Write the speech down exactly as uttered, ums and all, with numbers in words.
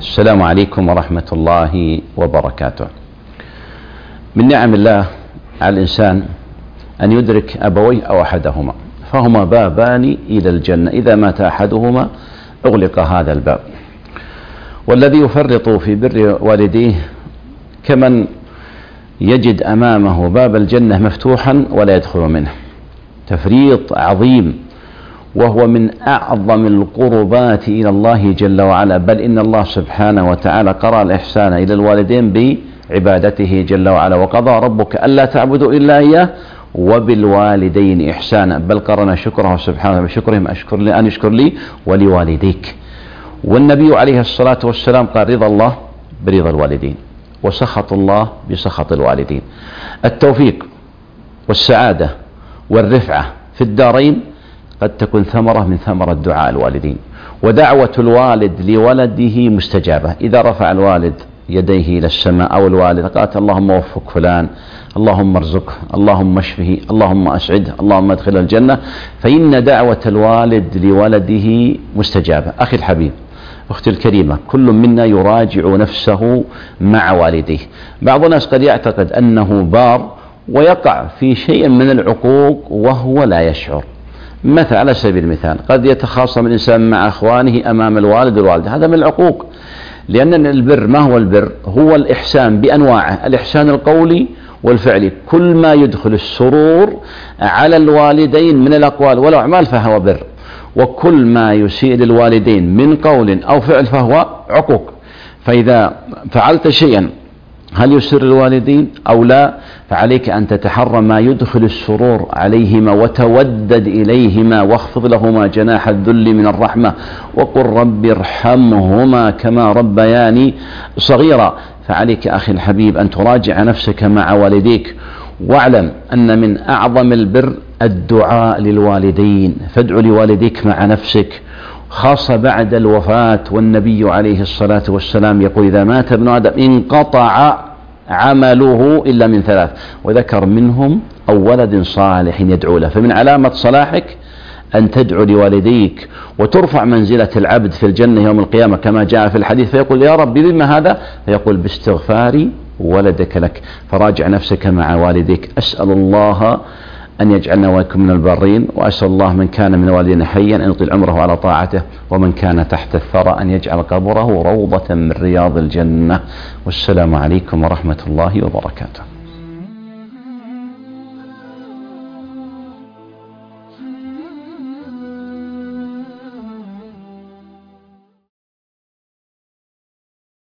السلام عليكم ورحمة الله وبركاته. من نعم الله على الإنسان أن يدرك أبويه أو أحدهما، فهما بابان إلى الجنة، إذا مات أحدهما أغلق هذا الباب. والذي يفرط في بر والديه كمن يجد أمامه باب الجنة مفتوحا ولا يدخل منه، تفريط عظيم، وهو من أعظم القربات إلى الله جل وعلا. بل إن الله سبحانه وتعالى قرأ الإحسان إلى الوالدين بعبادته جل وعلا، وقضى ربك ألا تعبدوا إلا إياه وبالوالدين إحسانا، بل قرن شكره سبحانه بشكرهم أشكر لي أن يشكر لي ولوالديك. والنبي عليه الصلاة والسلام قال: رضا الله برضا الوالدين، وسخط الله بسخط الوالدين. التوفيق والسعادة والرفعة في الدارين قد تكون ثمرة من ثمرة دعاء الوالدين، ودعوة الوالد لولده مستجابة. إذا رفع الوالد يديه إلى السماء أو الوالد قالت: اللهم وفق فلان، اللهم ارزقه، اللهم اشفه، اللهم أسعده، اللهم ادخل الجنة، فإن دعوة الوالد لولده مستجابة. أخي الحبيب، أختي الكريمة، كل منا يراجع نفسه مع والديه. بعض الناس قد يعتقد أنه بار ويقع في شيء من العقوق وهو لا يشعر. مثل على سبيل المثال، قد يتخاصم الإنسان مع أخوانه أمام الوالد والوالدة، هذا من العقوق. لأن البر ما هو البر؟ هو الإحسان بأنواعه، الإحسان القولي والفعلي. كل ما يدخل السرور على الوالدين من الأقوال والأعمال فهو بر، وكل ما يسيء للوالدين من قول أو فعل فهو عقوق. فإذا فعلت شيئا هل يسر الوالدين أو لا، فعليك أن تتحرى ما يدخل السرور عليهما، وتودد إليهما، واخفض لهما جناح الذل من الرحمة، وقل رب ارحمهما كما ربياني صغيرا. فعليك أخي الحبيب أن تراجع نفسك مع والديك، واعلم أن من أعظم البر الدعاء للوالدين، فادع لوالديك مع نفسك، خاصة بعد الوفاة. والنبي عليه الصلاة والسلام يقول: إذا مات ابن آدم انقطع عمله إلا من ثلاث، وذكر منهم أو ولد صالح يدعو له. فمن علامة صلاحك أن تدعو لوالديك، وترفع منزلة العبد في الجنة يوم القيامة كما جاء في الحديث، فيقول: يا رب بما هذا؟ فيقول: باستغفار ولدك لك. فراجع نفسك مع والديك. أسأل الله أن يجعلنا وإياكم من البارين، وأسأل الله من كان من والدينا حيا أن يطيل عمره على طاعته، ومن كان تحت الثرى أن يجعل قبره روضة من رياض الجنة. والسلام عليكم ورحمة الله وبركاته.